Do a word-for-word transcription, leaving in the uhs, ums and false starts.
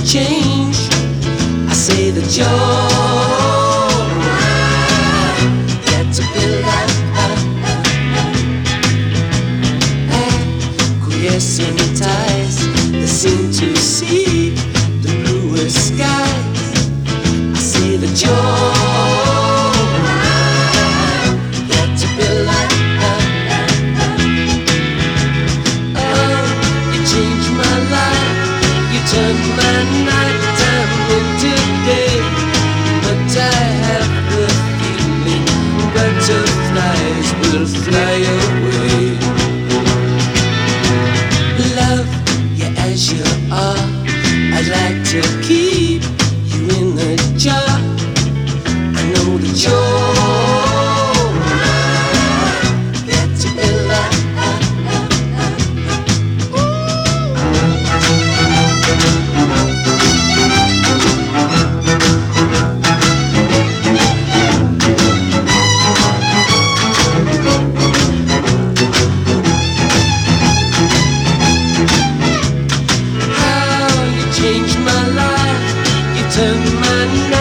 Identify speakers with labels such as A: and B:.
A: change. I say that you're got to be like acquiescing ties that seem to see the bluer skies. I say that you're got to be like oh, you changed my life. You turned my night time into day. But I have the feeling butterflies will fly away. Love you as you are. I'd like to keep you in the jar. I know that you're mine. Got to be like how you changed my life. You turned my night